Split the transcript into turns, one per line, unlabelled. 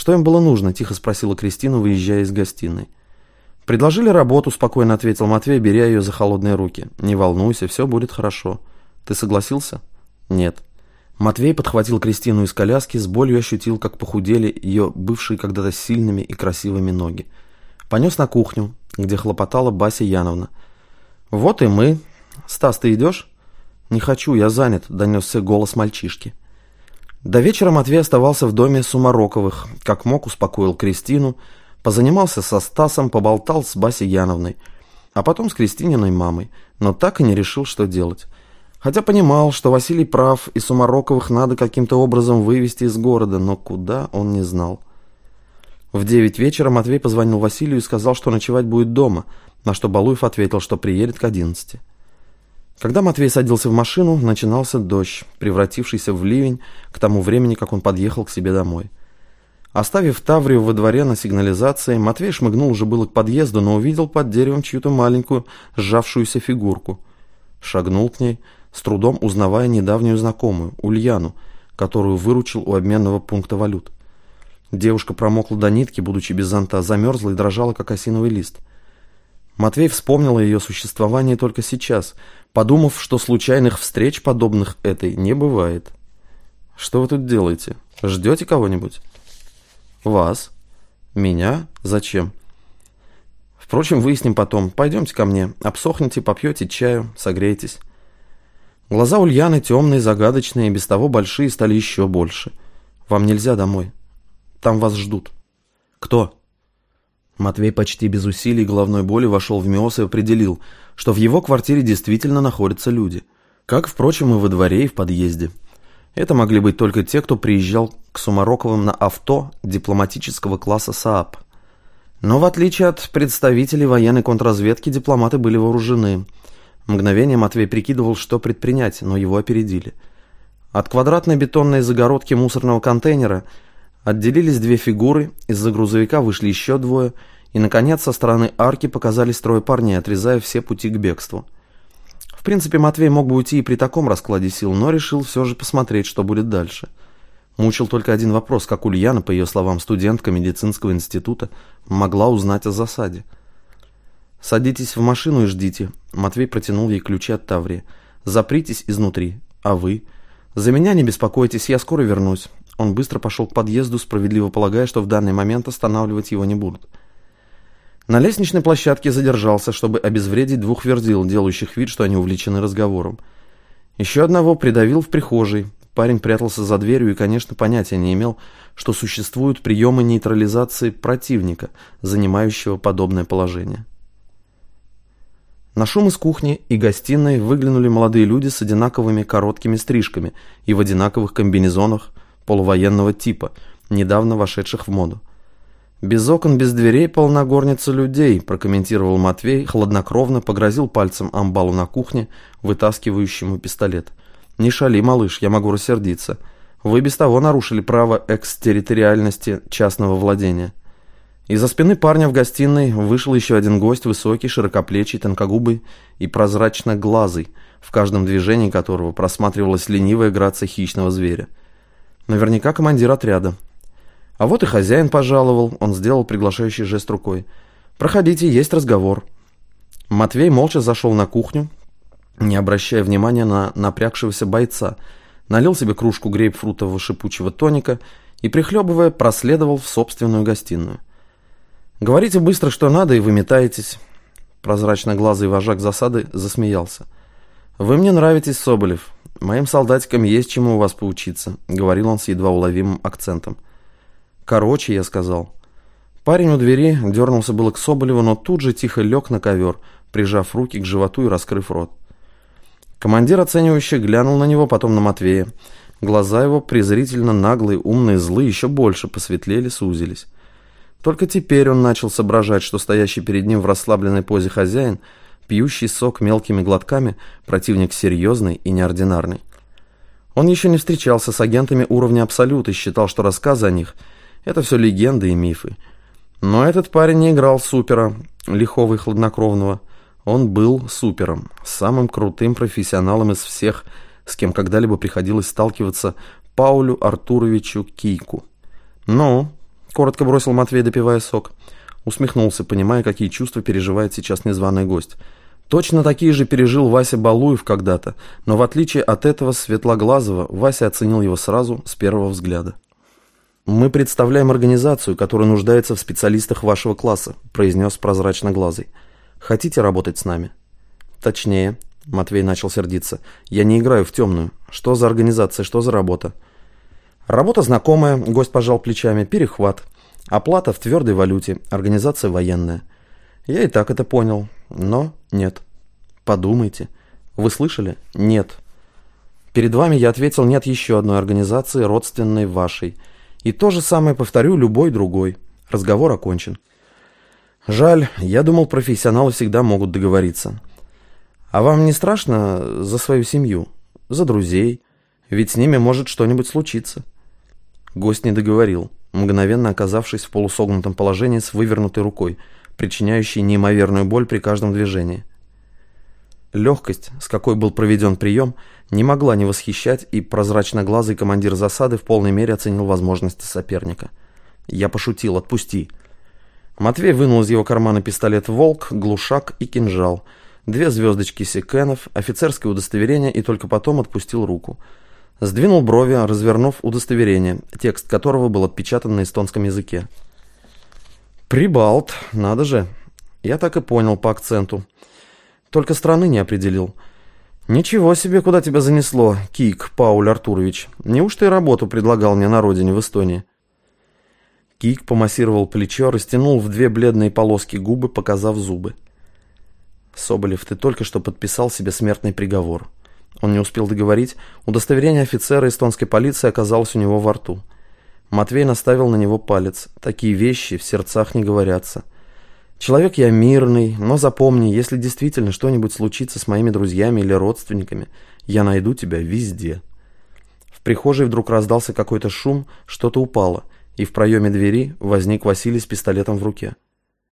«Что им было нужно?» – тихо спросила Кристина, выезжая из гостиной. «Предложили работу», – спокойно ответил Матвей, беря ее за холодные руки. «Не волнуйся, все будет хорошо. Ты согласился?» «Нет». Матвей подхватил Кристину из коляски, с болью ощутил, как похудели ее бывшие когда-то сильными и красивыми ноги. Понес на кухню, где хлопотала Бася Яновна. «Вот и мы. Стас, ты идешь?» «Не хочу, я занят», – донесся голос мальчишки. До вечера Матвей оставался в доме Сумароковых, как мог успокоил Кристину, позанимался со Стасом, поболтал с Басей Яновной, а потом с Кристининой мамой, но так и не решил, что делать. Хотя понимал, что Василий прав, и Сумароковых надо каким-то образом вывести из города, но куда, он не знал. В 9 вечера Матвей позвонил Василию и сказал, что ночевать будет дома, на что Балуев ответил, что приедет к 11. Когда Матвей садился в машину, начинался дождь, превратившийся в ливень к тому времени, как он подъехал к себе домой. Оставив Таврию во дворе на сигнализации, Матвей шмыгнул уже было к подъезду, но увидел под деревом чью-то маленькую сжавшуюся фигурку. Шагнул к ней, с трудом узнавая недавнюю знакомую, Ульяну, которую выручил у обменного пункта валют. Девушка промокла до нитки, будучи без зонта, замерзла и дрожала, как осиновый лист. Матвей вспомнил о ее существовании только сейчас, подумав, что случайных встреч, подобных этой, не бывает. «Что вы тут делаете? Ждете кого-нибудь?» «Вас? Меня? Зачем?» «Впрочем, выясним потом. Пойдемте ко мне. Обсохните, попьете чаю, согреетесь». Глаза Ульяны, темные, загадочные, и без того большие, стали еще больше. «Вам нельзя домой. Там вас ждут». «Кто?» Матвей почти без усилий и головной боли вошел в МИОС и определил, что в его квартире действительно находятся люди. Как, впрочем, и во дворе, и в подъезде. Это могли быть только те, кто приезжал к Сумароковым на авто дипломатического класса СААП. Но в отличие от представителей военной контрразведки, дипломаты были вооружены. Мгновение Матвей прикидывал, что предпринять, но его опередили. От квадратной бетонной загородки мусорного контейнера отделились 2 фигуры, из-за грузовика вышли еще 2, и, наконец, со стороны арки показались 3 парней, отрезая все пути к бегству. В принципе, Матвей мог бы уйти и при таком раскладе сил, но решил все же посмотреть, что будет дальше. Мучил только один вопрос, как Ульяна, по ее словам, студентка медицинского института, могла узнать о засаде. «Садитесь в машину и ждите», — Матвей протянул ей ключи от Таврии. «Запритесь изнутри. А вы? За меня не беспокойтесь, я скоро вернусь». Он быстро пошел к подъезду, справедливо полагая, что в данный момент останавливать его не будут. На лестничной площадке задержался, чтобы обезвредить 2 верзил, делающих вид, что они увлечены разговором. Еще одного придавил в прихожей. Парень прятался за дверью и, конечно, понятия не имел, что существуют приемы нейтрализации противника, занимающего подобное положение. На шум из кухни и гостиной выглянули молодые люди с одинаковыми короткими стрижками и в одинаковых комбинезонах полувоенного типа, недавно вошедших в моду. «Без окон, без дверей полна горница людей», прокомментировал Матвей, хладнокровно погрозил пальцем амбалу на кухне, вытаскивающему пистолет. «Не шали, малыш, я могу рассердиться. Вы без того нарушили право экстерриториальности частного владения». Из-за спины парня в гостиной вышел еще один гость, высокий, широкоплечий, тонкогубый и прозрачно-глазый, в каждом движении которого просматривалась ленивая грация хищного зверя. Наверняка командир отряда. А вот и хозяин пожаловал, он сделал приглашающий жест рукой. «Проходите, есть разговор». Матвей молча зашел на кухню, не обращая внимания на напрягшегося бойца, налил себе кружку грейпфрутового шипучего тоника и, прихлебывая, проследовал в собственную гостиную. «Говорите быстро, что надо, и выметаетесь». Прозрачно-глазый вожак засады засмеялся. «Вы мне нравитесь, Соболев. Моим солдатикам есть чему у вас поучиться», — говорил он с едва уловимым акцентом. «Короче», — я сказал. Парень у двери дернулся было к Соболеву, но тут же тихо лег на ковер, прижав руки к животу и раскрыв рот. Командир оценивающе глянул на него, потом на Матвея. Глаза его, презрительно наглые, умные, злые, еще больше посветлели, сузились. Только теперь он начал соображать, что стоящий перед ним в расслабленной позе хозяин, пьющий сок мелкими глотками, противник серьезный и неординарный. Он еще не встречался с агентами уровня Абсолют и считал, что рассказы о них — это все легенды и мифы. Но этот парень не играл супера, лихого и хладнокровного. Он был супером, самым крутым профессионалом из всех, с кем когда-либо приходилось сталкиваться, Паулю Артуровичу Кийку. «Ну, коротко бросил Матвей, допивая сок. Усмехнулся, понимая, какие чувства переживает сейчас незваный гость. Точно такие же пережил Вася Балуев когда-то, но в отличие от этого светлоглазого, Вася оценил его сразу, с первого взгляда. «Мы представляем организацию, которая нуждается в специалистах вашего класса», произнес прозрачноглазый. «Хотите работать с нами?» «Точнее», Матвей начал сердиться, «я не играю в темную. Что за организация, что за работа?» «Работа знакомая», гость пожал плечами, «перехват. Оплата в твердой валюте, организация военная». «Я и так это понял, но нет». «Подумайте. Вы слышали? Нет». «Перед вами я ответил нет еще одной организации, родственной вашей. И то же самое повторю любой другой. Разговор окончен». «Жаль, я думал, профессионалы всегда могут договориться». «А вам не страшно за свою семью, за друзей? Ведь с ними может что-нибудь случиться». Гость не договорил, мгновенно оказавшись в полусогнутом положении с вывернутой рукой, причиняющей неимоверную боль при каждом движении. Легкость, с какой был проведен прием, не могла не восхищать, и прозрачноглазый командир засады в полной мере оценил возможности соперника. «Я пошутил, отпусти». Матвей вынул из его кармана пистолет «Волк», глушак и кинжал, 2 звездочки секенов, офицерское удостоверение и только потом отпустил руку. Сдвинул брови, развернув удостоверение, текст которого был отпечатан на эстонском языке. «Прибалт, надо же. Я так и понял по акценту. Только страны не определил. Ничего себе, куда тебя занесло, Кик Пауль Артурович. Неужто и работу предлагал мне на родине в Эстонии?» Кик помассировал плечо, растянул в 2 бледные полоски губы, показав зубы. «Соболев, ты только что подписал себе смертный приговор». Он не успел договорить, удостоверение офицера эстонской полиции оказалось у него во рту. Матвей наставил на него палец. Такие вещи в сердцах не говорятся. «Человек я мирный, но запомни, если действительно что-нибудь случится с моими друзьями или родственниками, я найду тебя везде». В прихожей вдруг раздался какой-то шум, что-то упало, и в проеме двери возник Василий с пистолетом в руке.